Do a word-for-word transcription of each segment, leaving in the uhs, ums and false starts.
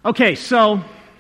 Okay, so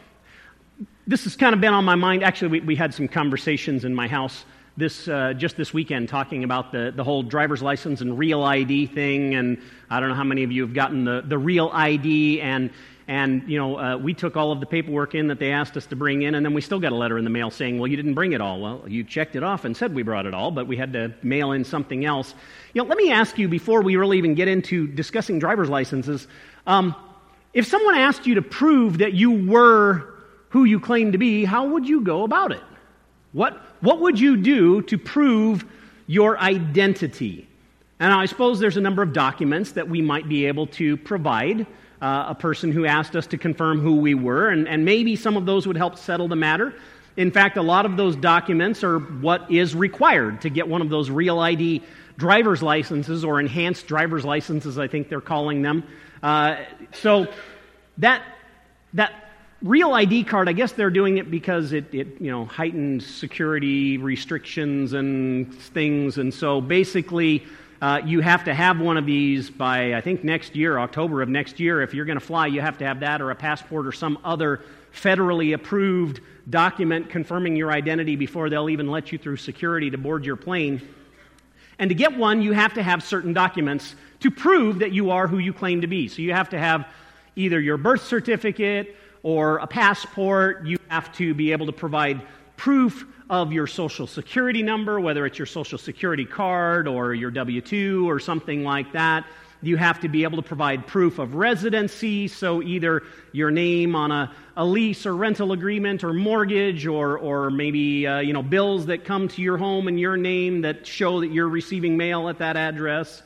this has kind of been on my mind. Actually, we, we had some conversations in my house this uh, just this weekend talking about the, the whole driver's license and real I D thing, and I don't know how many of you have gotten the, the real I D, and and you know uh, we took all of the paperwork in that they asked us to bring in, and then we still got a letter in the mail saying, well, you didn't bring it all. Well, you checked it off and said we brought it all, but we had to mail in something else. You know, let me ask you before we really even get into discussing driver's licenses, um, if someone asked you to prove that you were who you claim to be, how would you go about it? What what would you do to prove your identity? And I suppose there's a number of documents that we might be able to provide uh, a person who asked us to confirm who we were, and, and maybe some of those would help settle the matter. In fact, a lot of those documents are what is required to get one of those real I D driver's licenses, or enhanced driver's licenses, I think they're calling them. Uh, so that that real I D card, I guess they're doing it because it, it you know heightened security restrictions and things, and so basically uh, you have to have one of these by, I think, next year, October of next year. If you're going to fly, you have to have that or a passport or some other federally approved document confirming your identity before they'll even let you through security to board your plane. And to get one, you have to have certain documents to prove that you are who you claim to be. So you have to have either your birth certificate or a passport. You have to be able to provide proof of your Social Security number, whether it's your Social Security card or your W two or something like that. You have to be able to provide proof of residency, so either your name on a, a lease or rental agreement or mortgage, or or maybe uh, you know bills that come to your home in your name that show that you're receiving mail at that address.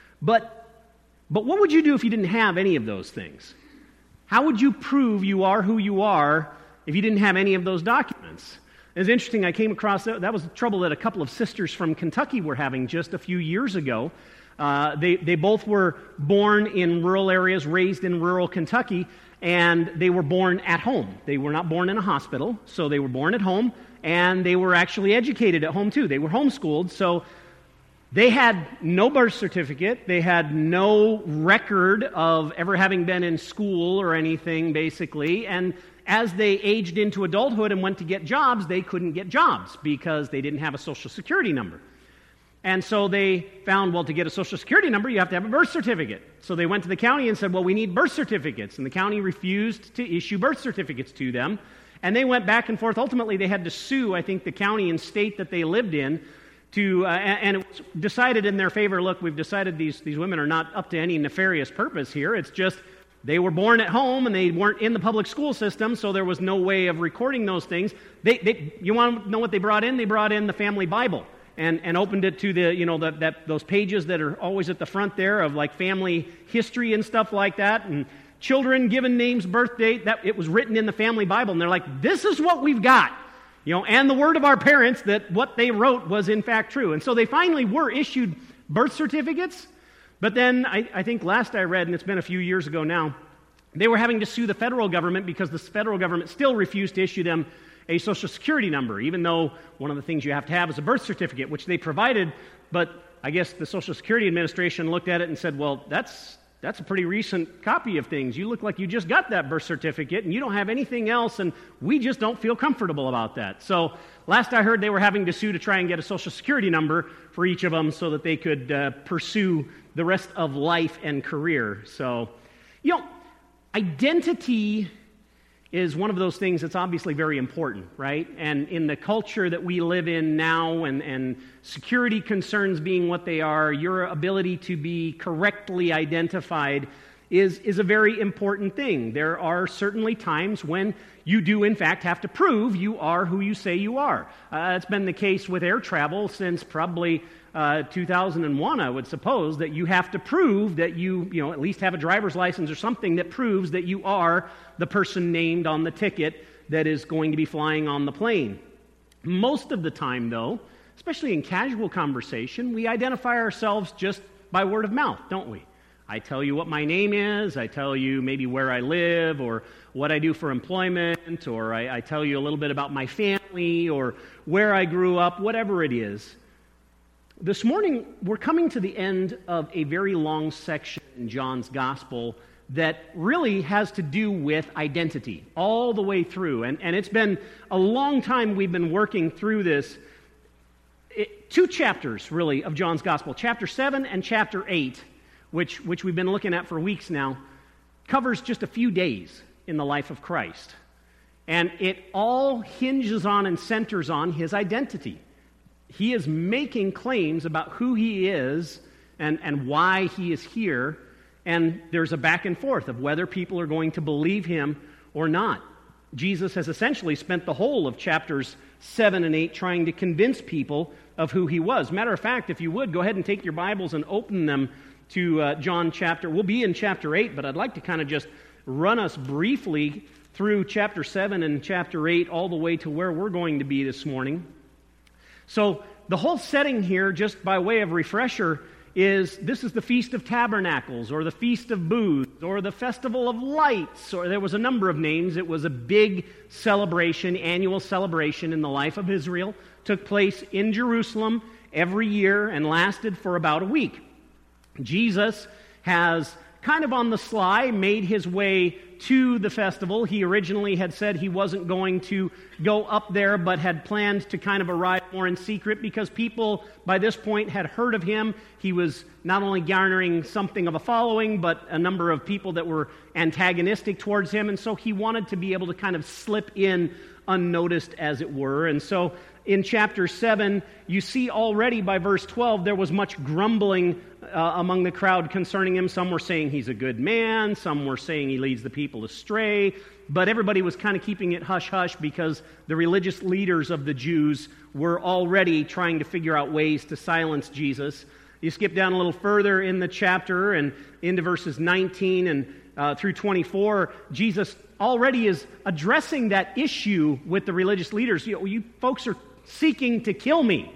But but what would you do if you didn't have any of those things? How would you prove you are who you are if you didn't have any of those documents? It's interesting, I came across, that, that was the trouble that a couple of sisters from Kentucky were having just a few years ago. Uh, they, they both were born in rural areas, raised in rural Kentucky, and they were born at home. They were not born in a hospital, so they were born at home, and they were actually educated at home too. They were homeschooled, so they had no birth certificate. They had no record of ever having been in school or anything, basically. And as they aged into adulthood and went to get jobs, they couldn't get jobs because they didn't have a Social Security number. And so they found, well, to get a Social Security number, you have to have a birth certificate. So they went to the county and said, well, we need birth certificates. And the county refused to issue birth certificates to them. And they went back and forth. Ultimately, they had to sue, I think, the county and state that they lived in. To, uh, and it was decided in their favor, look, we've decided these, these women are not up to any nefarious purpose here. It's just they were born at home and they weren't in the public school system, so there was no way of recording those things. They, they, you want to know what they brought in? They brought in the family Bible and, and opened it to the, you know, the, that those pages that are always at the front there of like family history and stuff like that, and children given names, birth date. That it was written in the family Bible, and they're like, this is what we've got. You know, and the word of our parents that what they wrote was in fact true. And so they finally were issued birth certificates. But then I, I think last I read, and it's been a few years ago now, they were having to sue the federal government because the federal government still refused to issue them a Social Security number, even though one of the things you have to have is a birth certificate, which they provided. But I guess the Social Security Administration looked at it and said, well, that's That's a pretty recent copy of things. You look like you just got that birth certificate and you don't have anything else, and we just don't feel comfortable about that. So last I heard, they were having to sue to try and get a Social Security number for each of them so that they could uh, pursue the rest of life and career. So, you know, identity is one of those things that's obviously very important, right? And in the culture that we live in now, and, and security concerns being what they are, your ability to be correctly identified is, is a very important thing. There are certainly times when you do, in fact, have to prove you are who you say you are. Uh, it's been the case with air travel since probably uh, two thousand one, I would suppose, that you have to prove that you, you know, at least have a driver's license or something that proves that you are the person named on the ticket that is going to be flying on the plane. Most of the time, though, especially in casual conversation, we identify ourselves just by word of mouth, don't we? I tell you what my name is, I tell you maybe where I live, or what I do for employment, or I, I tell you a little bit about my family, or where I grew up, whatever it is. This morning, we're coming to the end of a very long section in John's Gospel that really has to do with identity all the way through. And, and it's been a long time we've been working through this. It, two chapters, really, of John's Gospel. Chapter seven and chapter eight, which, which we've been looking at for weeks now, covers just a few days in the life of Christ. And it all hinges on and centers on his identity. He is making claims about who he is and, and why he is here. And there's a back and forth of whether people are going to believe him or not. Jesus has essentially spent the whole of chapters seven and eight trying to convince people of who he was. Matter of fact, if you would, go ahead and take your Bibles and open them to uh, John chapter. We'll be in chapter eight, but I'd like to kind of just run us briefly through chapter seven and chapter eight all the way to where we're going to be this morning. So the whole setting here, just by way of refresher, is this is the Feast of Tabernacles, or the Feast of Booths, or the Festival of Lights, or there was a number of names. It was a big celebration, annual celebration in the life of Israel. Took place in Jerusalem every year and lasted for about a week. Jesus has kind of on the sly made his way to the festival. He originally had said he wasn't going to go up there, but had planned to kind of arrive more in secret because people by this point had heard of him. He was not only garnering something of a following, but a number of people that were antagonistic towards him, and so he wanted to be able to kind of slip in unnoticed, as it were. And so in chapter seven, you see already by verse twelve, there was much grumbling uh, among the crowd concerning him. Some were saying he's a good man. Some were saying he leads the people astray. But everybody was kind of keeping it hush-hush because the religious leaders of the Jews were already trying to figure out ways to silence Jesus. You skip down a little further in the chapter and into verses nineteen and uh, through twenty-four, Jesus already is addressing that issue with the religious leaders. You know, you folks are seeking to kill me.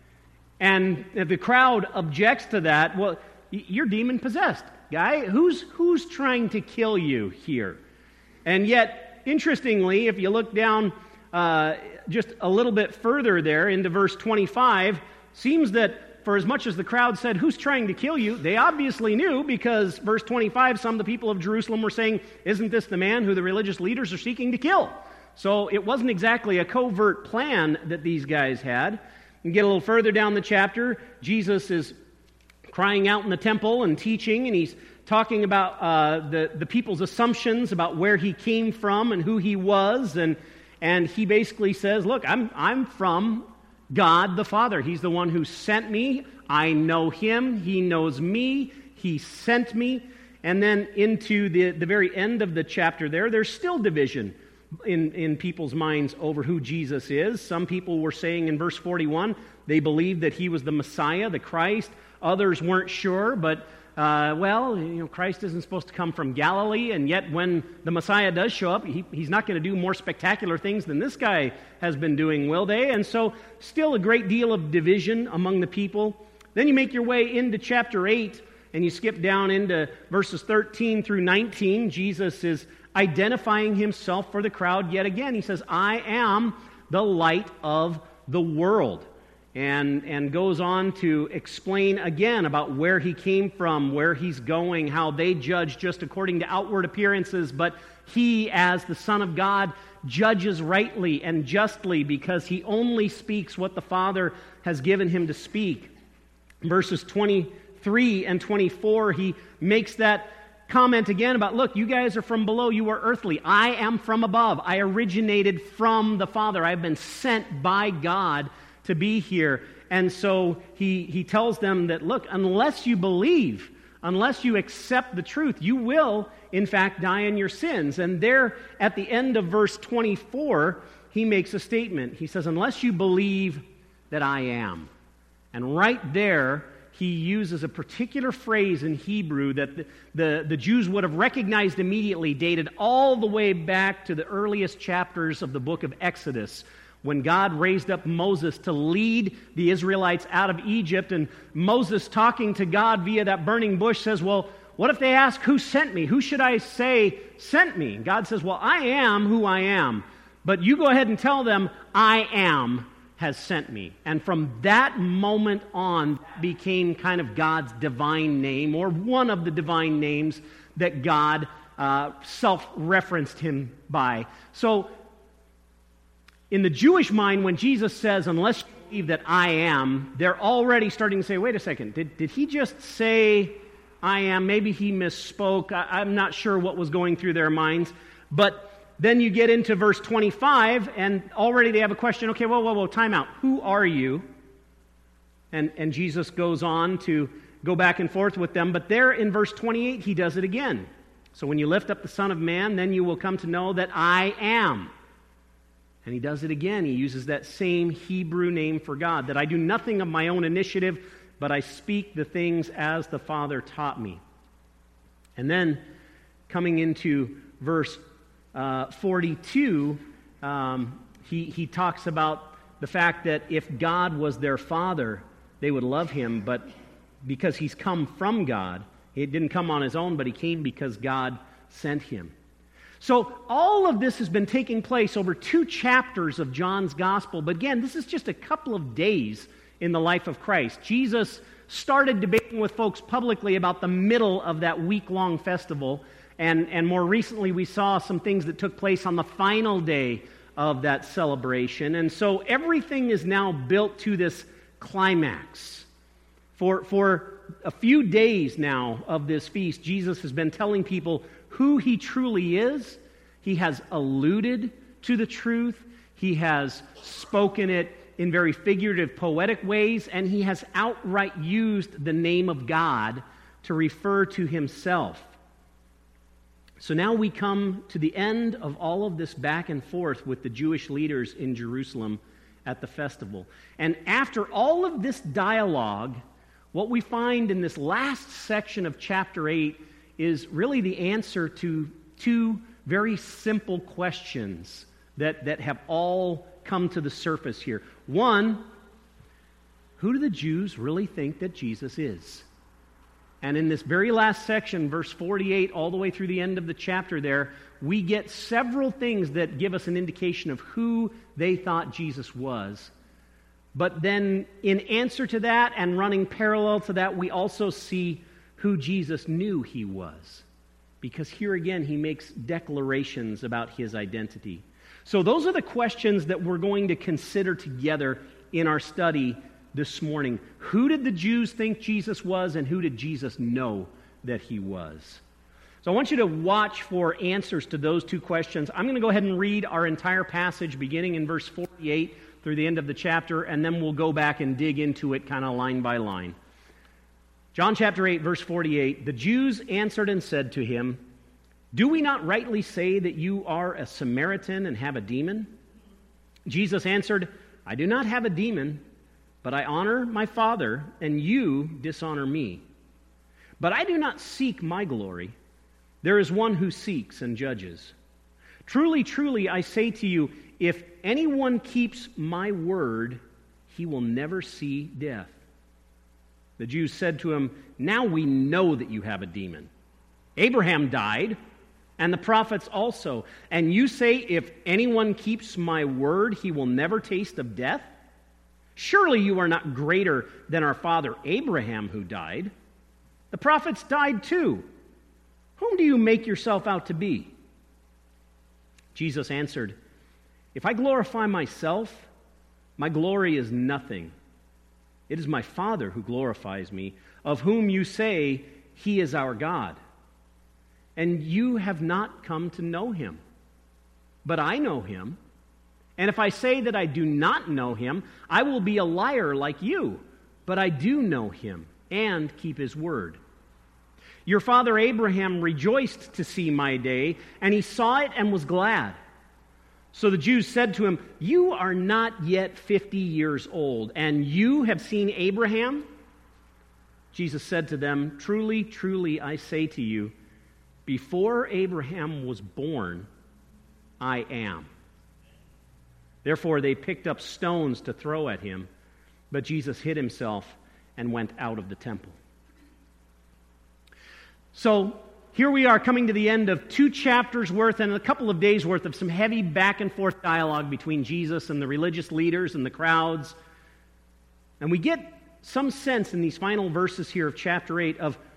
And if the crowd objects to that, well, you're demon-possessed, guy. Who's, who's trying to kill you here? And yet, interestingly, if you look down uh, just a little bit further there into verse twenty-five, seems that for as much as the crowd said, who's trying to kill you? They obviously knew, because verse twenty-five, some of the people of Jerusalem were saying, isn't this the man who the religious leaders are seeking to kill? So it wasn't exactly a covert plan that these guys had. And get a little further down the chapter, Jesus is crying out in the temple and teaching, and he's talking about uh, the, the people's assumptions about where he came from and who he was, and and he basically says, look, I'm I'm from God the Father. He's the one who sent me. I know him. He knows me. He sent me. And then into the, the very end of the chapter there, there's still division in, in people's minds over who Jesus is. Some people were saying in verse forty-one, they believed that he was the Messiah, the Christ. Others weren't sure, but Uh, well, you know, Christ isn't supposed to come from Galilee, and yet when the Messiah does show up, he, he's not going to do more spectacular things than this guy has been doing, will they? And so, still a great deal of division among the people. Then you make your way into chapter eight, and you skip down into verses thirteen through nineteen. Jesus is identifying himself for the crowd yet again. He says, I am the light of the world. And, and goes on to explain again about where he came from, where he's going, how they judge just according to outward appearances, but he, as the Son of God, judges rightly and justly because he only speaks what the Father has given him to speak. Verses twenty-three and twenty-four, he makes that comment again about, look, you guys are from below, you are earthly. I am from above. I originated from the Father. I've been sent by God to be here. And so he, he tells them that, look, unless you believe, unless you accept the truth, you will, in fact, die in your sins. And there, at the end of verse twenty-four, he makes a statement. He says, unless you believe that I am. And right there, he uses a particular phrase in Hebrew that the, the, the Jews would have recognized immediately, dated all the way back to the earliest chapters of the book of Exodus, when God raised up Moses to lead the Israelites out of Egypt. And Moses, talking to God via that burning bush, says, well, what if they ask, who sent me? Who should I say sent me? And God says, well, I am who I am. But you go ahead and tell them, I am has sent me. And from that moment on, became kind of God's divine name, or one of the divine names that God uh, self-referenced him by. So, in the Jewish mind, when Jesus says, unless you believe that I am, they're already starting to say, wait a second, did, did he just say I am? Maybe he misspoke. I, I'm not sure what was going through their minds. But then you get into verse twenty-five, and already they have a question. Okay, whoa, whoa, whoa, time out. Who are you? And, and Jesus goes on to go back and forth with them. But there in verse twenty-eight, he does it again. So when you lift up the Son of Man, then you will come to know that I am. And he does it again. He uses that same Hebrew name for God, that I do nothing of my own initiative, but I speak the things as the Father taught me. And then, coming into verse uh, forty-two, um, he, he talks about the fact that if God was their Father, they would love him, but because he's come from God, he didn't come on his own, but he came because God sent him. So all of this has been taking place over two chapters of John's Gospel. But again, this is just a couple of days in the life of Christ. Jesus started debating with folks publicly about the middle of that week-long festival. And, and more recently, we saw some things that took place on the final day of that celebration. And so everything is now built to this climax. For, for a few days now of this feast, Jesus has been telling people who he truly is. He has alluded to the truth. He has spoken it in very figurative, poetic ways, and he has outright used the name of God to refer to himself. So now we come to the end of all of this back and forth with the Jewish leaders in Jerusalem at the festival. And after all of this dialogue, what we find in this last section of chapter eight is really the answer to two very simple questions that, that have all come to the surface here. One, who do the Jews really think that Jesus is? And in this very last section, verse forty-eight, all the way through the end of the chapter there, we get several things that give us an indication of who they thought Jesus was. But then in answer to that and running parallel to that, we also see who Jesus knew he was. Because here again, he makes declarations about his identity. So those are the questions that we're going to consider together in our study this morning. Who did the Jews think Jesus was, and who did Jesus know that he was? So I want you to watch for answers to those two questions. I'm going to go ahead and read our entire passage beginning in verse forty-eight through the end of the chapter, and then we'll go back and dig into it kind of line by line. John chapter eight, verse forty-eight, the Jews answered and said to him, "Do we not rightly say that you are a Samaritan and have a demon?" Jesus answered, "I do not have a demon, but I honor my Father, and you dishonor me. But I do not seek my glory. There is one who seeks and judges. Truly, truly, I say to you, if anyone keeps my word, he will never see death." The Jews said to him, "Now we know that you have a demon. Abraham died, and the prophets also. And you say, if anyone keeps my word, he will never taste of death? Surely you are not greater than our father Abraham, who died. The prophets died too. Whom do you make yourself out to be?" Jesus answered, "If I glorify myself, my glory is nothing. It is my Father who glorifies me, of whom you say he is our God. And you have not come to know him. But I know him. And if I say that I do not know him, I will be a liar like you. But I do know him and keep his word. Your father Abraham rejoiced to see my day, and he saw it and was glad." So the Jews said to him, "You are not yet fifty years old, and you have seen Abraham?" Jesus said to them, "Truly, truly, I say to you, before Abraham was born, I am." Therefore they picked up stones to throw at him, but Jesus hid himself and went out of the temple. So here we are coming to the end of two chapters worth and a couple of days worth of some heavy back and forth dialogue between Jesus and the religious leaders and the crowds. And we get some sense in these final verses here of chapter eight of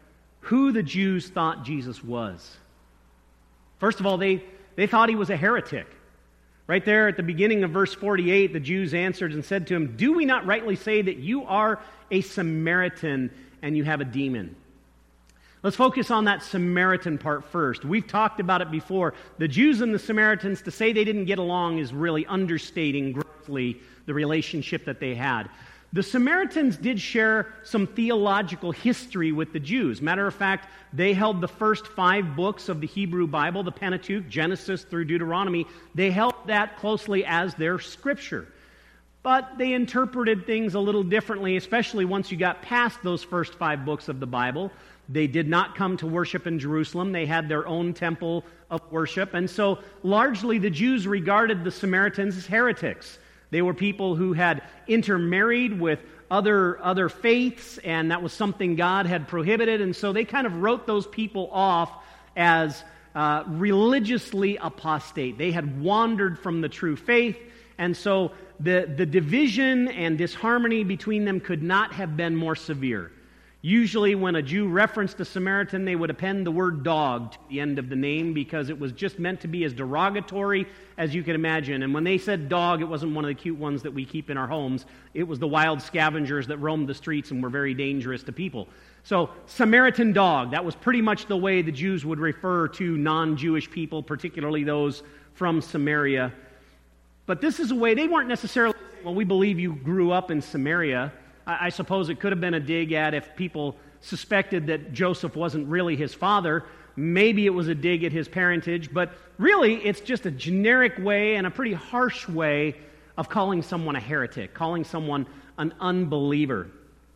who the Jews thought Jesus was. First of all, they, they thought he was a heretic. Right there at the beginning of verse forty-eight, the Jews answered and said to him, "Do we not rightly say that you are a Samaritan and you have a demon?" Let's focus on that Samaritan part first. We've talked about it before. The Jews and the Samaritans, to say they didn't get along is really understating grossly the relationship that they had. The Samaritans did share some theological history with the Jews. Matter of fact, they held the first five books of the Hebrew Bible, the Pentateuch, Genesis through Deuteronomy. They held that closely as their scripture. But they interpreted things a little differently, especially once you got past those first five books of the Bible. They did not come to worship in Jerusalem. They had their own temple of worship. And so largely the Jews regarded the Samaritans as heretics. They were people who had intermarried with other, other faiths, and that was something God had prohibited. And so they kind of wrote those people off as uh, religiously apostate. They had wandered from the true faith, and so the, the division and disharmony between them could not have been more severe. Usually when a Jew referenced a Samaritan, they would append the word dog to the end of the name because it was just meant to be as derogatory as you can imagine. And when they said dog, it wasn't one of the cute ones that we keep in our homes. It was the wild scavengers that roamed the streets and were very dangerous to people. So Samaritan dog, that was pretty much the way the Jews would refer to non-Jewish people, particularly those from Samaria. But this is a way, they weren't necessarily saying, well, we believe you grew up in Samaria. I suppose it could have been a dig at if people suspected that Joseph wasn't really his father. Maybe it was a dig at his parentage, but really it's just a generic way and a pretty harsh way of calling someone a heretic, calling someone an unbeliever.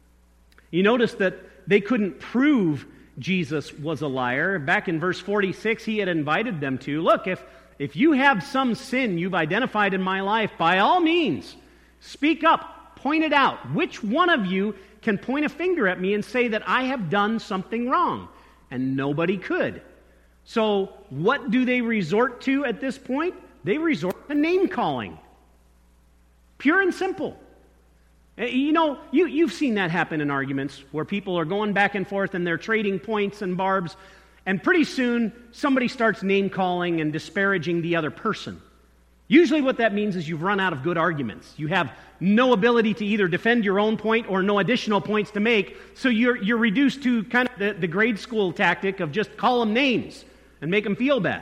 You notice that they couldn't prove Jesus was a liar. Back in verse forty-six, he had invited them to, look, if, if you have some sin you've identified in my life, by all means, speak up. Point it out. Which one of you can point a finger at me and say that I have done something wrong? And nobody could. So what do they resort to at this point? They resort to name-calling. Pure and simple. You know, you, you've seen that happen in arguments where people are going back and forth and they're trading points and barbs, and pretty soon somebody starts name-calling and disparaging the other person. Usually what that means is you've run out of good arguments. You have no ability to either defend your own point or no additional points to make, so you're you're reduced to kind of the, the grade school tactic of just call them names and make them feel bad.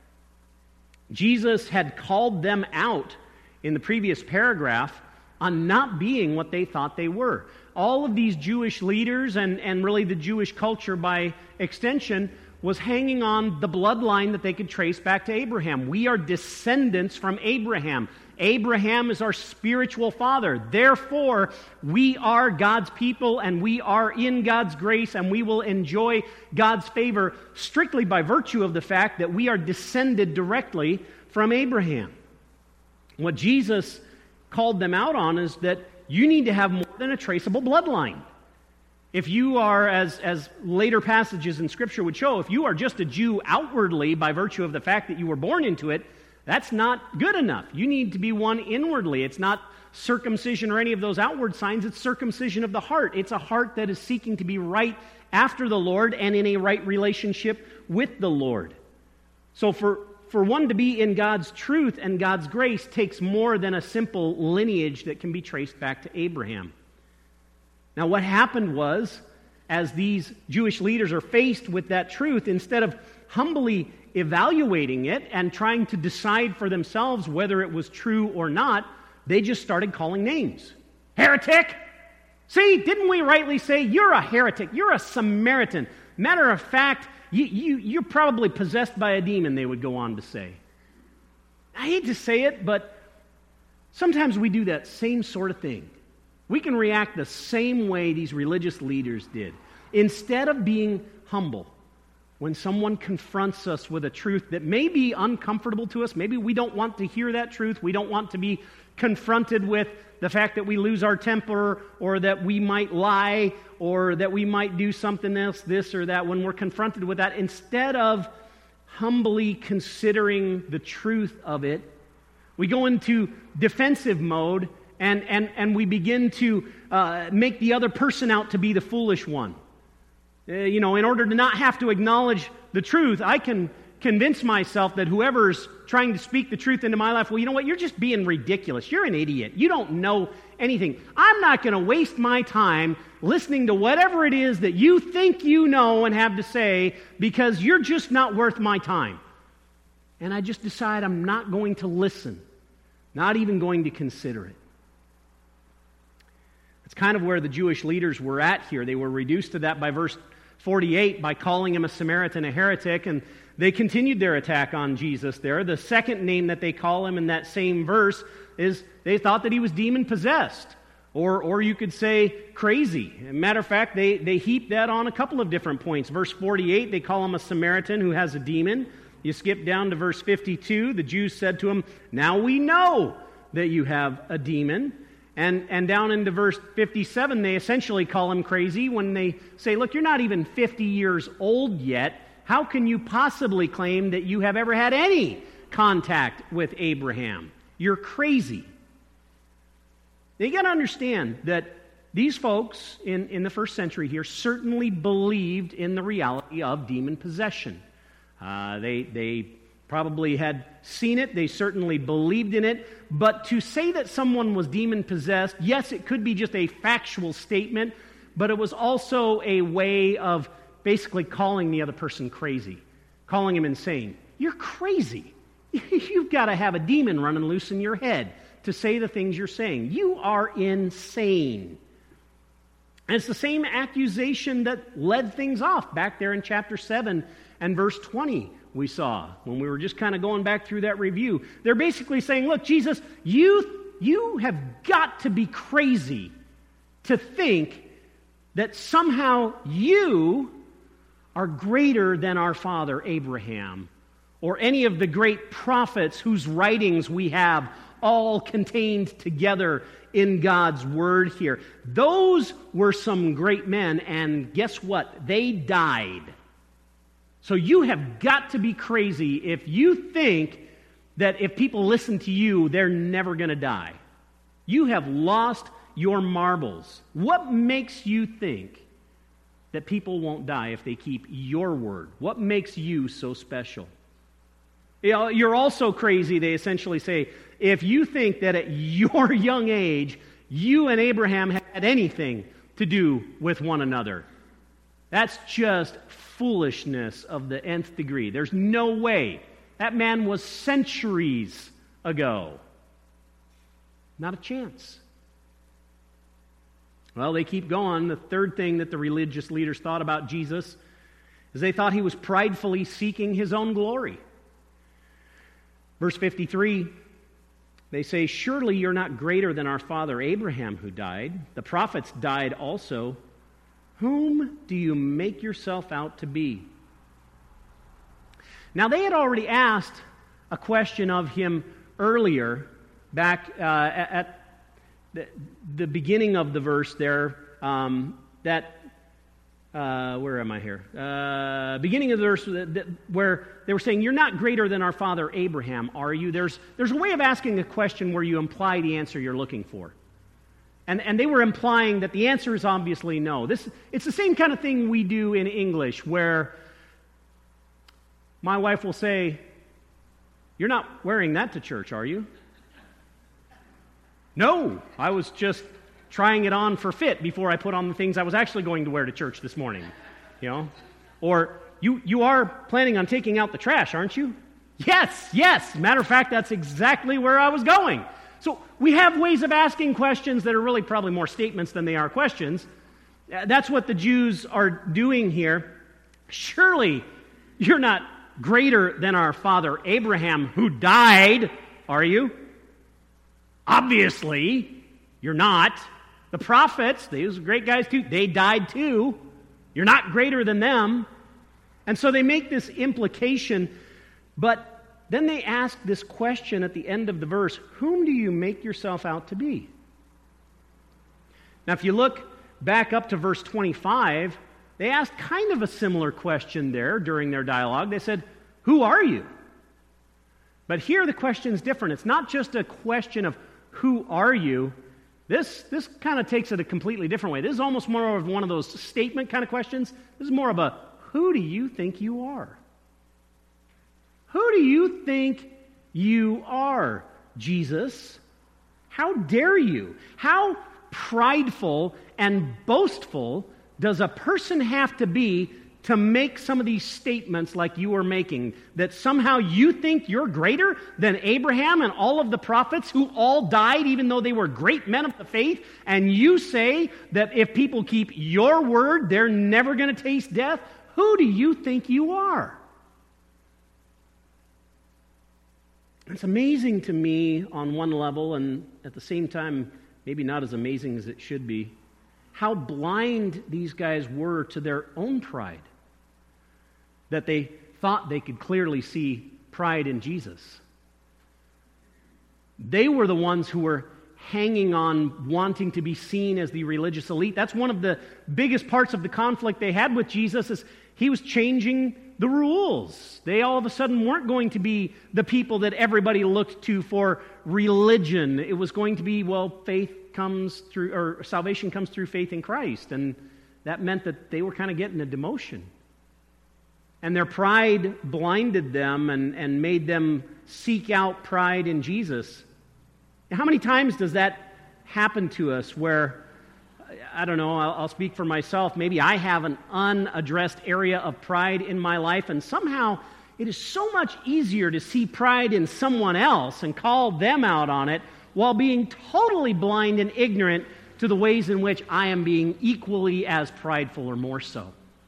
Jesus had called them out in the previous paragraph on not being what they thought they were. All of these Jewish leaders and, and really the Jewish culture by extension was hanging on the bloodline that they could trace back to Abraham. We are descendants from Abraham. Abraham is our spiritual father. Therefore, we are God's people and we are in God's grace and we will enjoy God's favor strictly by virtue of the fact that we are descended directly from Abraham. What Jesus called them out on is that you need to have more than a traceable bloodline. If you are, as, as later passages in Scripture would show, if you are just a Jew outwardly by virtue of the fact that you were born into it, that's not good enough. You need to be one inwardly. It's not circumcision or any of those outward signs. It's circumcision of the heart. It's a heart that is seeking to be right after the Lord and in a right relationship with the Lord. So for, for one to be in God's truth and God's grace takes more than a simple lineage that can be traced back to Abraham. Now, what happened was, as these Jewish leaders are faced with that truth, instead of humbly evaluating it and trying to decide for themselves whether it was true or not, they just started calling names. Heretic! See, didn't we rightly say, you're a heretic, you're a Samaritan. Matter of fact, you, you, you're probably possessed by a demon, they would go on to say. I hate to say it, but sometimes we do that same sort of thing. We can react the same way these religious leaders did. Instead of being humble, when someone confronts us with a truth that may be uncomfortable to us, maybe we don't want to hear that truth, we don't want to be confronted with the fact that we lose our temper, or that we might lie, or that we might do something else, this or that, when we're confronted with that, instead of humbly considering the truth of it, we go into defensive mode And, and, and we begin to uh, make the other person out to be the foolish one. Uh, you know, in order to not have to acknowledge the truth, I can convince myself that whoever's trying to speak the truth into my life, well, you know what, you're just being ridiculous. You're an idiot. You don't know anything. I'm not going to waste my time listening to whatever it is that you think you know and have to say, because you're just not worth my time. And I just decide I'm not going to listen, not even going to consider it. It's kind of where the Jewish leaders were at here. They were reduced to that by verse forty-eight by calling him a Samaritan, a heretic, and they continued their attack on Jesus there. The second name that they call him in that same verse is they thought that he was demon-possessed, or or you could say crazy. As a matter of fact, they, they heap that on a couple of different points. Verse forty-eight, they call him a Samaritan who has a demon. You skip down to verse fifty-two, the Jews said to him, "Now we know that you have a demon." And and down into verse fifty-seven, they essentially call him crazy when they say, look, you're not even fifty years old yet. How can you possibly claim that you have ever had any contact with Abraham? You're crazy. Now, you got to understand that these folks in, in the first century here certainly believed in the reality of demon possession. Uh, they they probably had seen it. They certainly believed in it. But to say that someone was demon-possessed, yes, it could be just a factual statement, but it was also a way of basically calling the other person crazy, calling him insane. You're crazy. You've got to have a demon running loose in your head to say the things you're saying. You are insane. And it's the same accusation that led things off back there in chapter seven and verse twenty. We saw when we were just kind of going back through that review. They're basically saying, look, Jesus, you, you have got to be crazy to think that somehow you are greater than our father Abraham or any of the great prophets whose writings we have all contained together in God's Word here. Those were some great men, and guess what? They died. So you have got to be crazy if you think that if people listen to you, they're never going to die. You have lost your marbles. What makes you think that people won't die if they keep your word? What makes you so special? You know, you're also crazy, they essentially say, if you think that at your young age, you and Abraham had anything to do with one another. That's just foolishness of the nth degree. There's no way. That man was centuries ago. Not a chance. Well, they keep going. The third thing that the religious leaders thought about Jesus is they thought he was pridefully seeking his own glory. Verse fifty-three, they say, "Surely you're not greater than our father Abraham who died. The prophets died also. Whom do you make yourself out to be?" Now, they had already asked a question of him earlier, back uh, at the, the beginning of the verse there, um, that, uh, where am I here? Uh, beginning of the verse that, that, where they were saying, "You're not greater than our father Abraham, are you?" There's, there's a way of asking a question where you imply the answer you're looking for. And, and they were implying that the answer is obviously no. This, it's the same kind of thing we do in English, where my wife will say, "You're not wearing that to church, are you?" "No, I was just trying it on for fit before I put on the things I was actually going to wear to church this morning." You know? Or, you, you are planning on taking out the trash, aren't you?" "Yes, yes. Matter of fact, that's exactly where I was going." So we have ways of asking questions that are really probably more statements than they are questions. That's what the Jews are doing here. "Surely you're not greater than our father Abraham who died, are you?" Obviously, you're not. The prophets, these great guys too, they died too. You're not greater than them. And so they make this implication, but then they ask this question at the end of the verse, "Whom do you make yourself out to be?" Now, if you look back up to verse twenty-five, they asked kind of a similar question there during their dialogue. They said, "Who are you?" But here the question is different. It's not just a question of who are you. This, this kind of takes it a completely different way. This is almost more of one of those statement kind of questions. This is more of a, who do you think you are? Who do you think you are, Jesus? How dare you? How prideful and boastful does a person have to be to make some of these statements like you are making, that somehow you think you're greater than Abraham and all of the prophets who all died even though they were great men of the faith, and you say that if people keep your word, they're never going to taste death? Who do you think you are? It's amazing to me on one level, and at the same time, maybe not as amazing as it should be, how blind these guys were to their own pride. That they thought they could clearly see pride in Jesus. They were the ones who were hanging on wanting to be seen as the religious elite. That's one of the biggest parts of the conflict they had with Jesus, is he was changing the rules. They all of a sudden weren't going to be the people that everybody looked to for religion. It was going to be, well, faith comes through, or salvation comes through faith in Christ. And that meant that they were kind of getting a demotion. And their pride blinded them and, and made them seek out pride in Jesus. And how many times does that happen to us where, I don't know, I'll, I'll speak for myself, maybe I have an unaddressed area of pride in my life, and somehow it is so much easier to see pride in someone else and call them out on it while being totally blind and ignorant to the ways in which I am being equally as prideful or more so.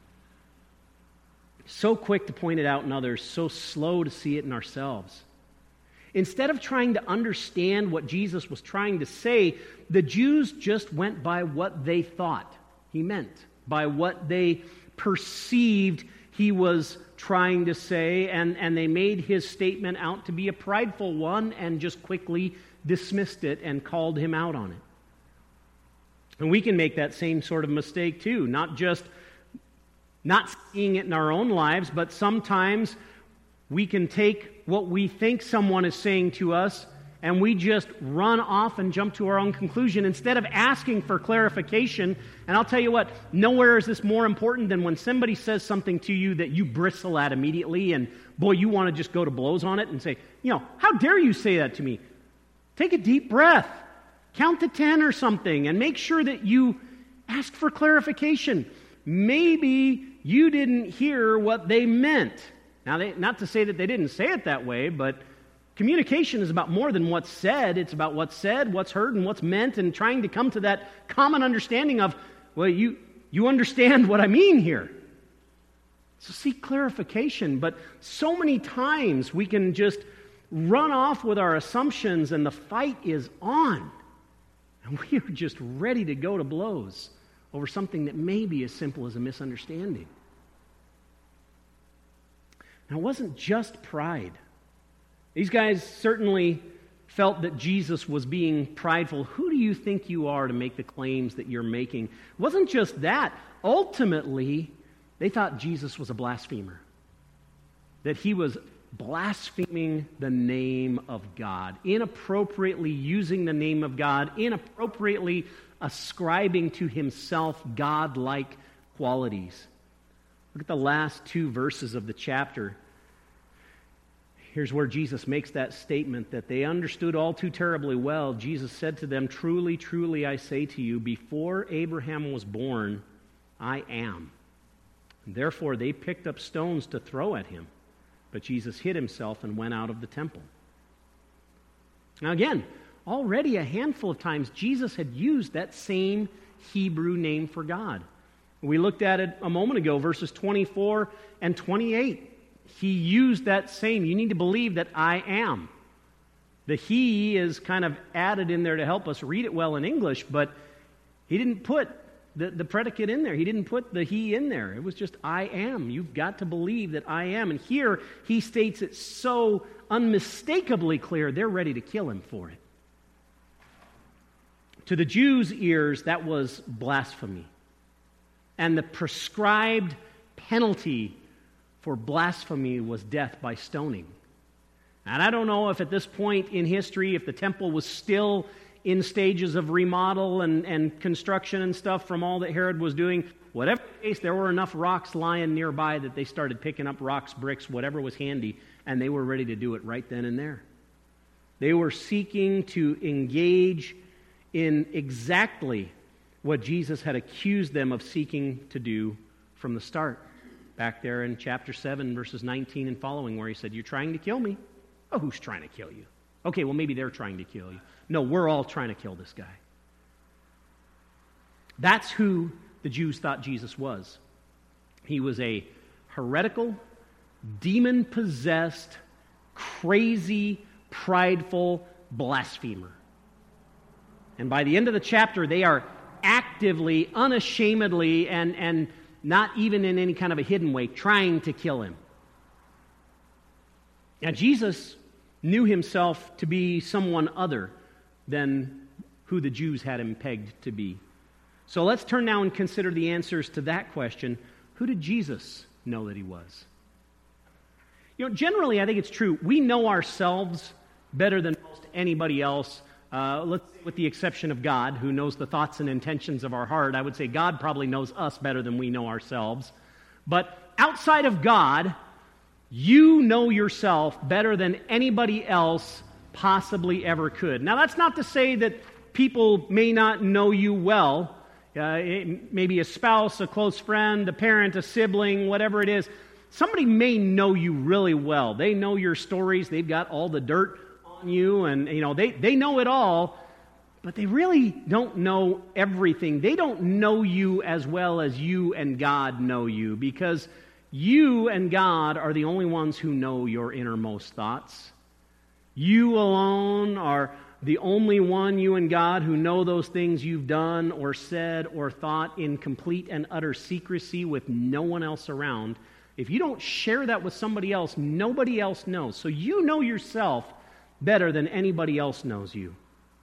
So quick to point it out in others, so slow to see it in ourselves. Instead of trying to understand what Jesus was trying to say, the Jews just went by what they thought he meant, by what they perceived he was trying to say, and, and they made his statement out to be a prideful one and just quickly dismissed it and called him out on it. And we can make that same sort of mistake too, not just not seeing it in our own lives, but sometimes we can take what we think someone is saying to us and we just run off and jump to our own conclusion instead of asking for clarification. And I'll tell you what, nowhere is this more important than when somebody says something to you that you bristle at immediately, and boy, you want to just go to blows on it and say, you know, how dare you say that to me? Take a deep breath, count to ten or something, and make sure that you ask for clarification. Maybe you didn't hear what they meant. Now, they, not to say that they didn't say it that way, but communication is about more than what's said. It's about what's said, what's heard, and what's meant, and trying to come to that common understanding of, well, you, you understand what I mean here. So seek clarification, but so many times we can just run off with our assumptions and the fight is on. And we are just ready to go to blows over something that may be as simple as a misunderstanding. Now, it wasn't just pride. These guys certainly felt that Jesus was being prideful. Who do you think you are to make the claims that you're making? It wasn't just that. Ultimately, they thought Jesus was a blasphemer, that he was blaspheming the name of God, inappropriately using the name of God, inappropriately ascribing to himself God-like qualities. Look at the last two verses of the chapter. Here's where Jesus makes that statement that they understood all too terribly well. Jesus said to them, "Truly, truly, I say to you, before Abraham was born, I am." Therefore, they picked up stones to throw at him. But Jesus hid himself and went out of the temple. Now again, already a handful of times Jesus had used that same Hebrew name for God. We looked at it a moment ago, verses twenty-four and twenty-eight. He used that same, you need to believe that I am. The he is kind of added in there to help us read it well in English, but he didn't put the, the predicate in there. He didn't put the he in there. It was just I am. You've got to believe that I am. And here he states it so unmistakably clear, they're ready to kill him for it. To the Jews' ears, that was blasphemy. And the prescribed penalty for blasphemy was death by stoning. And I don't know if at this point in history, if the temple was still in stages of remodel and, and construction and stuff from all that Herod was doing. Whatever the case, there were enough rocks lying nearby that they started picking up rocks, bricks, whatever was handy, and they were ready to do it right then and there. They were seeking to engage in exactly what Jesus had accused them of seeking to do from the start. Back there in chapter seven, verses nineteen and following, where he said, "You're trying to kill me?" Oh, who's trying to kill you? Okay, well, maybe they're trying to kill you. No, we're all trying to kill this guy. That's who the Jews thought Jesus was. He was a heretical, demon-possessed, crazy, prideful blasphemer. And by the end of the chapter, they are actively, unashamedly, and, and not even in any kind of a hidden way, trying to kill him. Now, Jesus knew himself to be someone other than who the Jews had him pegged to be. So let's turn now and consider the answers to that question. Who did Jesus know that he was? You know, generally, I think it's true. We know ourselves better than most anybody else, uh, let's, with the exception of God, who knows the thoughts and intentions of our heart. I would say God probably knows us better than we know ourselves. But outside of God, you know yourself better than anybody else possibly ever could. Now, that's not to say that people may not know you well. Uh, it, maybe a spouse, a close friend, a parent, a sibling, whatever it is. Somebody may know you really well. They know your stories. They've got all the dirt on you, and you know they, they know it all, but they really don't know everything. They don't know you as well as you and God know you, because you and God are the only ones who know your innermost thoughts. You alone are the only one, you and God, who know those things you've done or said or thought in complete and utter secrecy with no one else around. If you don't share that with somebody else, nobody else knows. So you know yourself better than anybody else knows you.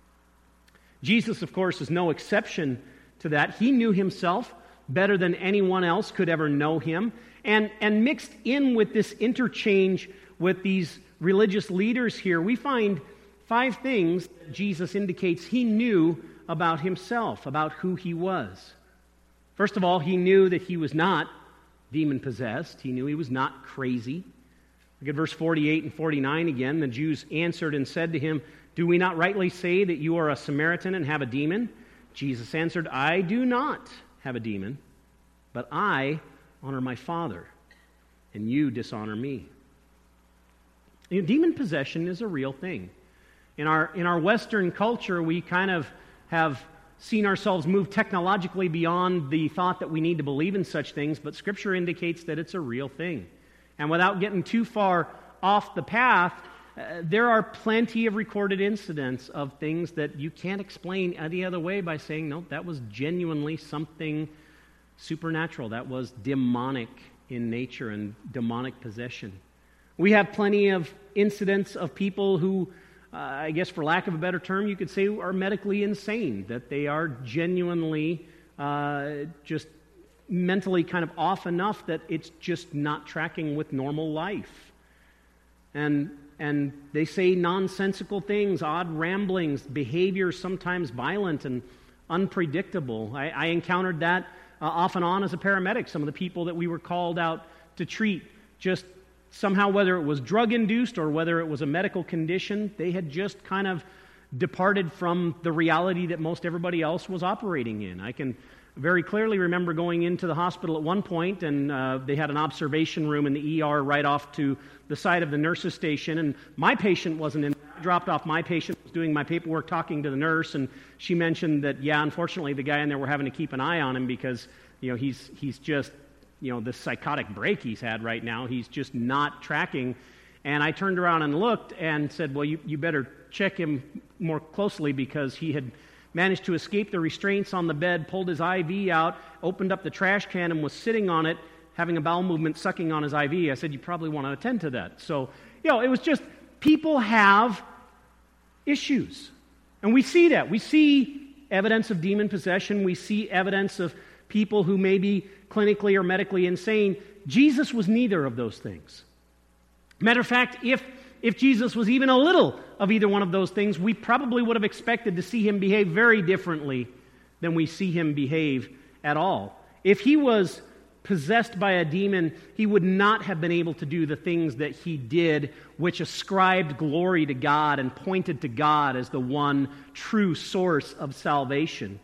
Jesus, of course, is no exception to that. He knew himself better than anyone else could ever know him. And, and mixed in with this interchange with these religious leaders here, we find five things that Jesus indicates he knew about himself, about who he was. First of all, he knew that he was not demon-possessed. He knew he was not crazy. Look at verse forty-eight and forty-nine again. The Jews answered and said to him, "Do we not rightly say that you are a Samaritan and have a demon?" Jesus answered, "I do not have a demon, but I honor my Father, and you dishonor me." You know, demon possession is a real thing. In our in our Western culture, we kind of have seen ourselves move technologically beyond the thought that we need to believe in such things, but Scripture indicates that it's a real thing. And without getting too far off the path, uh, there are plenty of recorded incidents of things that you can't explain any other way by saying, no, that was genuinely something supernatural. That was demonic in nature and demonic possession. We have plenty of incidents of people who, uh, I guess for lack of a better term, you could say are medically insane, that they are genuinely uh, just mentally kind of off enough that it's just not tracking with normal life. And and they say nonsensical things, odd ramblings, behavior sometimes violent and unpredictable. I, I encountered that uh, off and on as a paramedic. Some of the people that we were called out to treat, just somehow, whether it was drug-induced or whether it was a medical condition, they had just kind of departed from the reality that most everybody else was operating in. I can very clearly remember going into the hospital at one point, and uh, they had an observation room in the E R right off to the side of the nurse's station, and my patient wasn't in. I dropped off my patient, was doing my paperwork, talking to the nurse, and she mentioned that, yeah, unfortunately, the guy in there, we're having to keep an eye on him because, you know, he's he's just, you know, this psychotic break he's had right now, he's just not tracking. And I turned around and looked and said, well, you, you better check him more closely, because he had managed to escape the restraints on the bed, pulled his I V out, opened up the trash can, and was sitting on it, having a bowel movement, sucking on his I V. I said, you probably want to attend to that. So, you know, it was just, people have issues. And we see that. We see evidence of demon possession. We see evidence of people who may be clinically or medically insane. Jesus was neither of those things. Matter of fact, if if Jesus was even a little of either one of those things, we probably would have expected to see him behave very differently than we see him behave at all. If he was possessed by a demon, he would not have been able to do the things that he did, which ascribed glory to God and pointed to God as the one true source of salvation.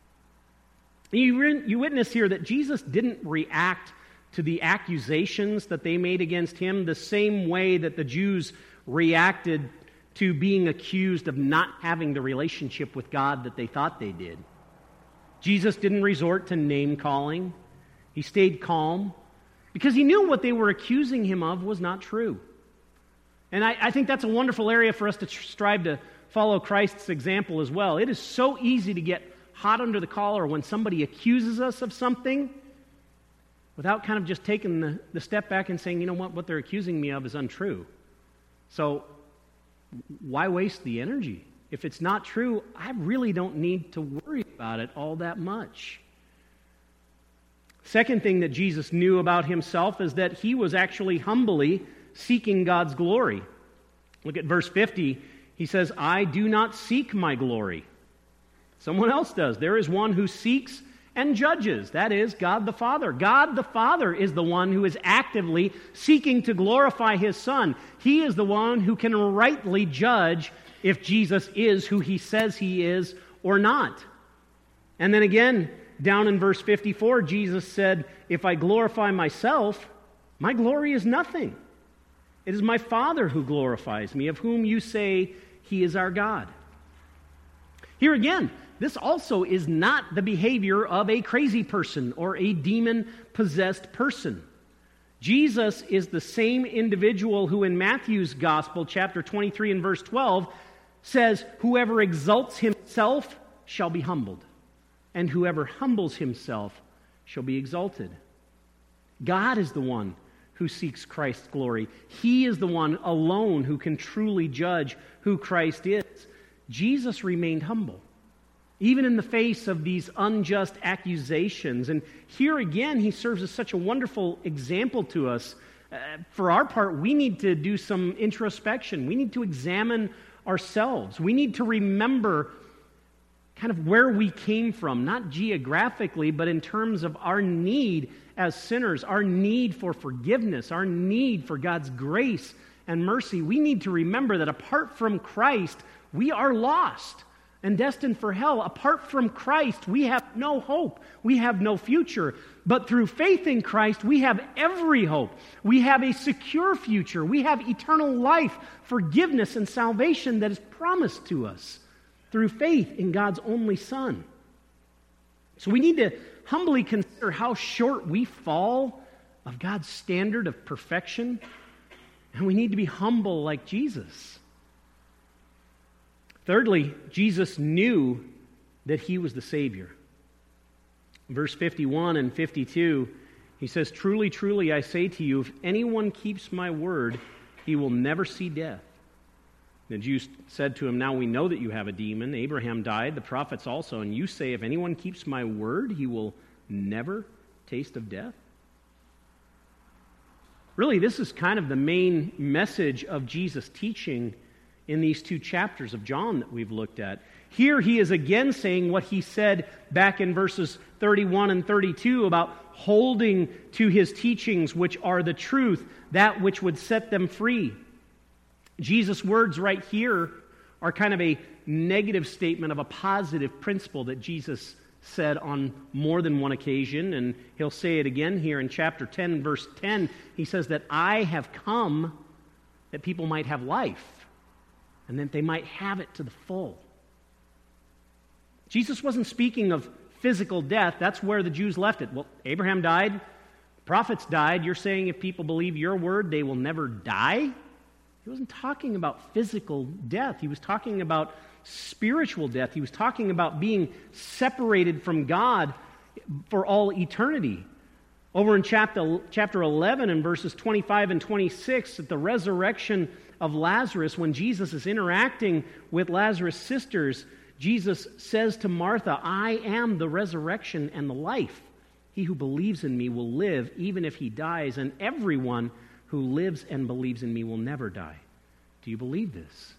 You, you witness here that Jesus didn't react to the accusations that they made against him the same way that the Jews reacted to being accused of not having the relationship with God that they thought they did. Jesus didn't resort to name-calling. He stayed calm because he knew what they were accusing him of was not true. And I, I think that's a wonderful area for us to tr- strive to follow Christ's example as well. It is so easy to get hot under the collar when somebody accuses us of something without kind of just taking the, the step back and saying, you know what, what they're accusing me of is untrue. So why waste the energy? If it's not true, I really don't need to worry about it all that much. Second thing that Jesus knew about himself is that he was actually humbly seeking God's glory. Look at verse fifty. He says, I do not seek my glory. Someone else does. There is one who seeks and judges. That is God the Father. God the Father is the one who is actively seeking to glorify his Son. He is the one who can rightly judge if Jesus is who he says he is or not. And then again, down in verse fifty-four, Jesus said, if I glorify myself, my glory is nothing. It is my Father who glorifies me, of whom you say he is our God. Here again, this also is not the behavior of a crazy person or a demon-possessed person. Jesus is the same individual who in Matthew's Gospel, chapter twenty-three and verse twelve, says, whoever exalts himself shall be humbled, and whoever humbles himself shall be exalted. God is the one who seeks Christ's glory. He is the one alone who can truly judge who Christ is. Jesus remained humble, even in the face of these unjust accusations. And here again, he serves as such a wonderful example to us. Uh, for our part, we need to do some introspection. We need to examine ourselves. We need to remember kind of where we came from, not geographically, but in terms of our need as sinners, our need for forgiveness, our need for God's grace and mercy. We need to remember that apart from Christ, we are lost and destined for hell. Apart from Christ, we have no hope. We have no future. But through faith in Christ, we have every hope. We have a secure future. We have eternal life, forgiveness, and salvation that is promised to us through faith in God's only Son. So we need to humbly consider how short we fall of God's standard of perfection, and we need to be humble like Jesus. Thirdly, Jesus knew that he was the Savior. Verse fifty-one and fifty-two, he says, truly, truly, I say to you, if anyone keeps my word, he will never see death. The Jews said to him, now we know that you have a demon. Abraham died, the prophets also, and you say, if anyone keeps my word, he will never taste of death. Really, this is kind of the main message of Jesus' teaching in these two chapters of John that we've looked at. Here he is again saying what he said back in verses thirty-one and thirty-two about holding to his teachings, which are the truth, that which would set them free. Jesus' words right here are kind of a negative statement of a positive principle that Jesus said on more than one occasion, and he'll say it again here in chapter ten, verse ten. He says that I have come that people might have life, and that they might have it to the full. Jesus wasn't speaking of physical death. That's where the Jews left it. Well, Abraham died, prophets died. You're saying if people believe your word, they will never die? He wasn't talking about physical death. He was talking about spiritual death. He was talking about being separated from God for all eternity. Over in chapter, chapter eleven and verses twenty-five and twenty-six, at the resurrection of Lazarus, when Jesus is interacting with Lazarus' sisters, Jesus says to Martha, I am the resurrection and the life. He who believes in me will live even if he dies, and everyone who lives and believes in me will never die. Do you believe this?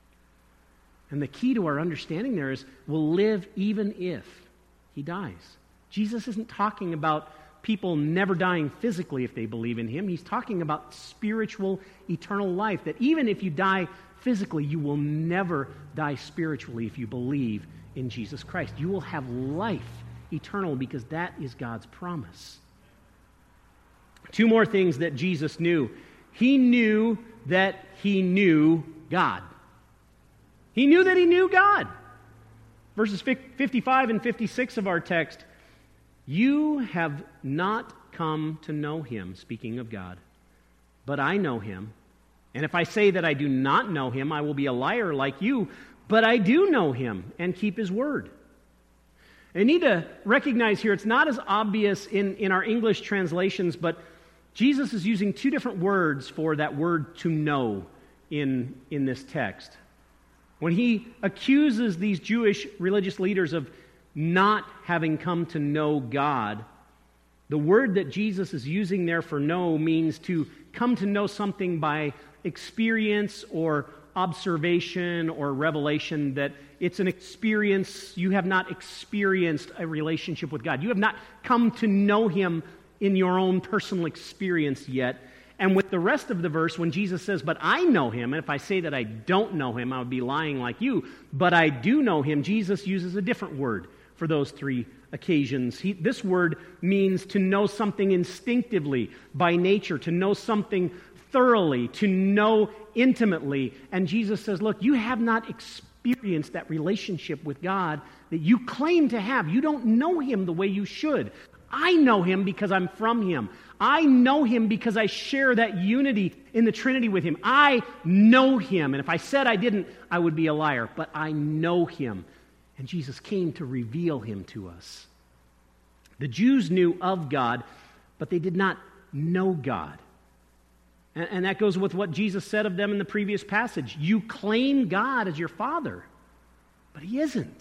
And the key to our understanding there is, will live even if he dies. Jesus isn't talking about people never dying physically if they believe in him. He's talking about spiritual, eternal life, that even if you die physically, you will never die spiritually if you believe in Jesus Christ. You will have life eternal because that is God's promise. Two more things that Jesus knew. He knew that he knew God. He knew that he knew God. Verses fifty-five and fifty-six of our text, you have not come to know him, speaking of God, but I know him. And if I say that I do not know him, I will be a liar like you, but I do know him and keep his word. I need to recognize here, it's not as obvious in, in our English translations, but Jesus is using two different words for that word to know in, in this text. When he accuses these Jewish religious leaders of not having come to know God, the word that Jesus is using there for know means to come to know something by experience or observation or revelation, that it's an experience. You have not experienced a relationship with God. You have not come to know him in your own personal experience yet. And with the rest of the verse, when Jesus says, but I know him, and if I say that I don't know him, I would be lying like you, but I do know him, Jesus uses a different word for those three occasions. He, this word means to know something instinctively, by nature, to know something thoroughly, to know intimately. And Jesus says, look, you have not experienced that relationship with God that you claim to have. You don't know him the way you should. I know him because I'm from him. I know him because I share that unity in the Trinity with him. I know him. And if I said I didn't, I would be a liar. But I know him. And Jesus came to reveal him to us. The Jews knew of God, but they did not know God. And, and that goes with what Jesus said of them in the previous passage. You claim God as your Father, but he isn't.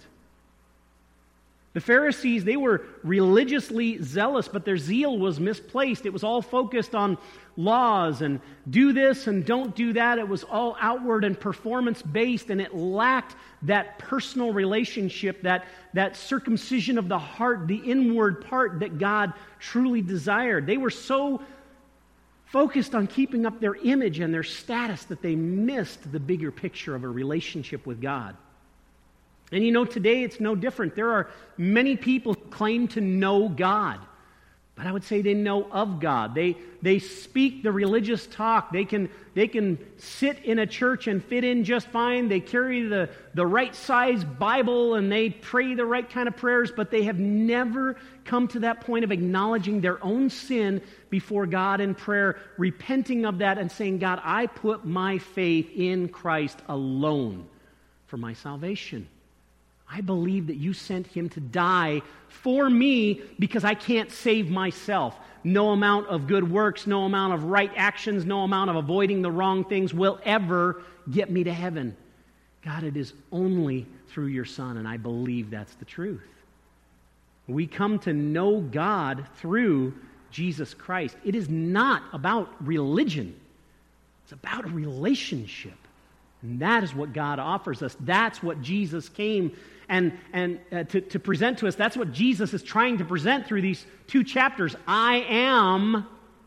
The Pharisees, they were religiously zealous, but their zeal was misplaced. It was all focused on laws and do this and don't do that. It was all outward and performance-based, and it lacked that personal relationship, that, that circumcision of the heart, the inward part that God truly desired. They were so focused on keeping up their image and their status that they missed the bigger picture of a relationship with God. And you know, today it's no different. There are many people who claim to know God, but I would say they know of God. They they speak the religious talk. They can they can sit in a church and fit in just fine. They carry the, the right size Bible and they pray the right kind of prayers, but they have never come to that point of acknowledging their own sin before God in prayer, repenting of that and saying, God, I put my faith in Christ alone for my salvation. I believe that you sent him to die for me because I can't save myself. No amount of good works, no amount of right actions, no amount of avoiding the wrong things will ever get me to heaven. God, it is only through your Son, and I believe that's the truth. We come to know God through Jesus Christ. It is not about religion. It's about a relationship. And that is what God offers us. That's what Jesus came and, and uh, to, to present to us. That's what Jesus is trying to present through these two chapters. I am,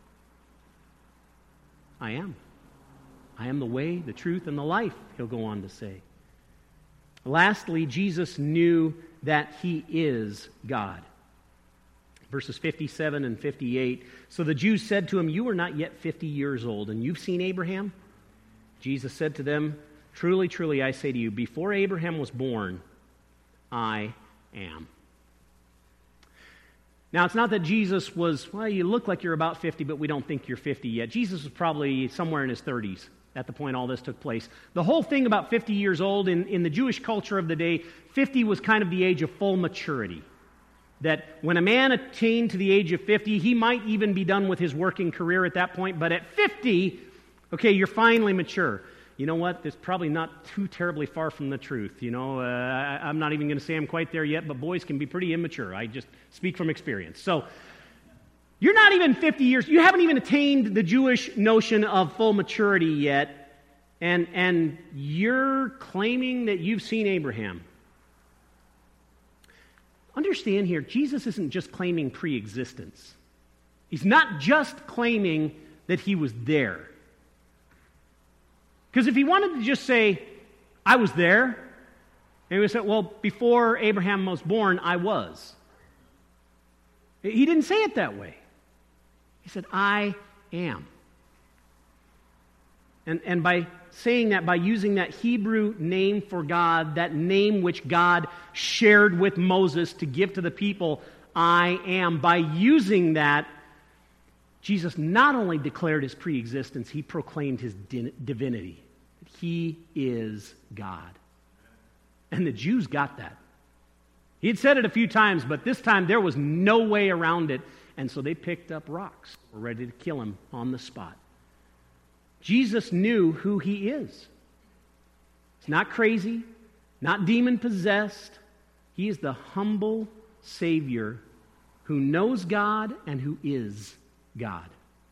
I am. I am the way, the truth, and the life, he'll go on to say. Lastly, Jesus knew that he is God. Verses fifty-seven and fifty-eight. So the Jews said to him, you are not yet fifty years old, and you've seen Abraham? Jesus said to them, truly, truly, I say to you, before Abraham was born, I am. Now, it's not that Jesus was, well, you look like you're about fifty, but we don't think you're fifty yet. Jesus was probably somewhere in his thirties at the point all this took place. The whole thing about fifty years old, in, in the Jewish culture of the day, fifty was kind of the age of full maturity. That when a man attained to the age of fifty, he might even be done with his working career at that point, but at fifty, okay, you're finally mature. You know what? It's probably not too terribly far from the truth. You know, uh, I, I'm not even going to say I'm quite there yet, but boys can be pretty immature. I just speak from experience. So, you're not even fifty years. You haven't even attained the Jewish notion of full maturity yet. and, and you're claiming that you've seen Abraham. Understand here, Jesus isn't just claiming pre-existence. He's not just claiming that he was there. Because if he wanted to just say, I was there, and he would say, well, before Abraham was born, I was. He didn't say it that way. He said, I am. And, and by saying that, by using that Hebrew name for God, that name which God shared with Moses to give to the people, I am, by using that, Jesus not only declared his pre-existence, he proclaimed his di- divinity. He is God. And the Jews got that. He had said it a few times, but this time there was no way around it. And so they picked up rocks, were ready to kill him on the spot. Jesus knew who he is. He's not crazy, not demon-possessed. He is the humble Savior who knows God and who is God.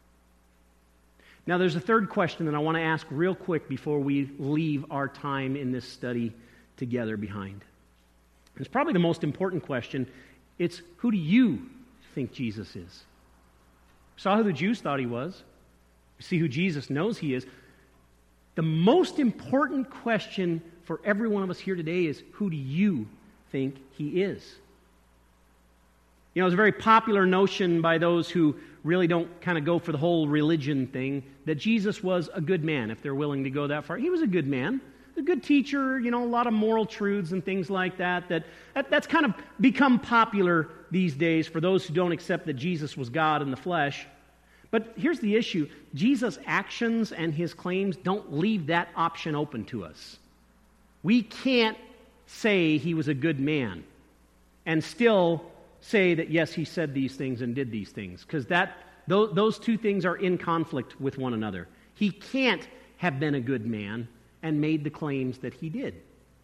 Now, there's a third question that I want to ask real quick before we leave our time in this study together behind. It's probably the most important question. It's, who do you think Jesus is? We saw who the Jews thought he was. We see who Jesus knows he is. The most important question for every one of us here today is, who do you think he is? You know, it's a very popular notion by those who really don't kind of go for the whole religion thing, that Jesus was a good man, if they're willing to go that far. He was a good man, a good teacher, you know, a lot of moral truths and things like that, that, that that's kind of become popular these days for those who don't accept that Jesus was God in the flesh. But here's the issue. Jesus' actions and his claims don't leave that option open to us. We can't say he was a good man and still say that, yes, he said these things and did these things, because that those, those two things are in conflict with one another. He can't have been a good man and made the claims that he did.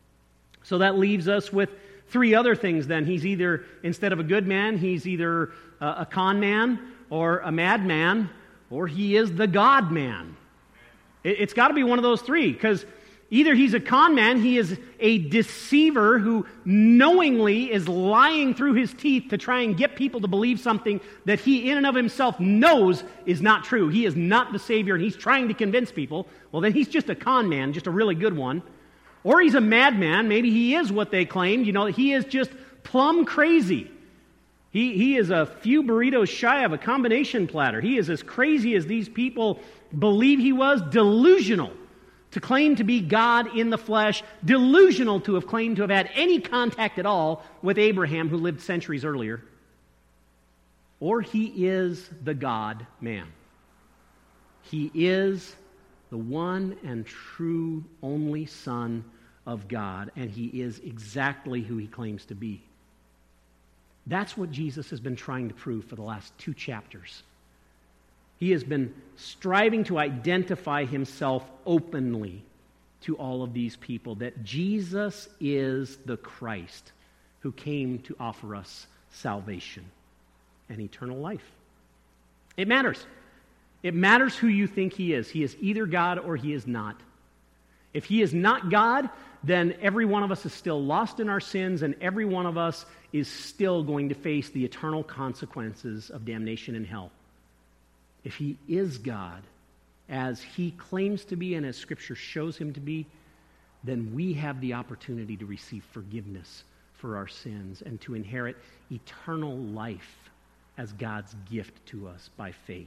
So that leaves us with three other things then. He's either, instead of a good man, he's either a, a con man or a madman, or he is the God man. It, it's got to be one of those three, because either he's a con man, he is a deceiver who knowingly is lying through his teeth to try and get people to believe something that he in and of himself knows is not true. He is not the Savior, and he's trying to convince people. Well, then he's just a con man, just a really good one. Or he's a madman. Maybe he is what they claimed. You know, he is just plumb crazy. He, he is a few burritos shy of a combination platter. He is as crazy as these people believe he was, delusional to claim to be God in the flesh, delusional to have claimed to have had any contact at all with Abraham, who lived centuries earlier. Or he is the God-man. He is the one and true only Son of God, and he is exactly who he claims to be. That's what Jesus has been trying to prove for the last two chapters. He has been striving to identify himself openly to all of these people, that Jesus is the Christ who came to offer us salvation and eternal life. It matters. It matters who you think he is. He is either God or he is not. If he is not God, then every one of us is still lost in our sins, and every one of us is still going to face the eternal consequences of damnation in hell. If he is God, as he claims to be and as Scripture shows him to be, then we have the opportunity to receive forgiveness for our sins and to inherit eternal life as God's gift to us by faith.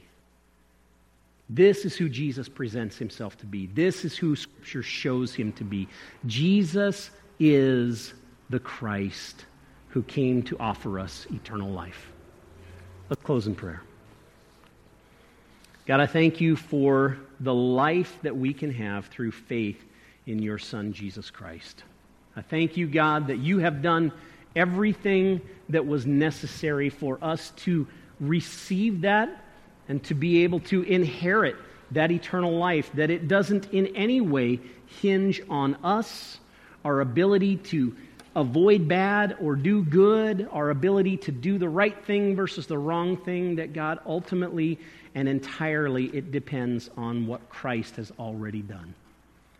This is who Jesus presents himself to be. This is who Scripture shows him to be. Jesus is the Christ who came to offer us eternal life. Let's close in prayer. God, I thank you for the life that we can have through faith in your Son, Jesus Christ. I thank you, God, that you have done everything that was necessary for us to receive that and to be able to inherit that eternal life, that it doesn't in any way hinge on us, our ability to avoid bad or do good, our ability to do the right thing versus the wrong thing, that God, ultimately and entirely it depends on what Christ has already done.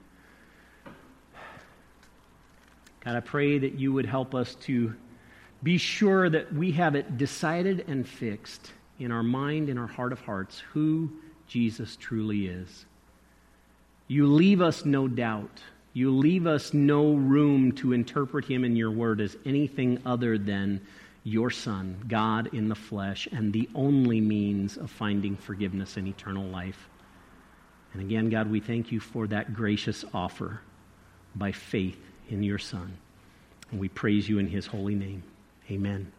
God, I pray that you would help us to be sure that we have it decided and fixed in our mind, in our heart of hearts, who Jesus truly is. You leave us no doubt. You leave us no room to interpret him in your word as anything other than your Son, God in the flesh, and the only means of finding forgiveness and eternal life. And again, God, we thank you for that gracious offer by faith in your Son. And we praise you in his holy name. Amen.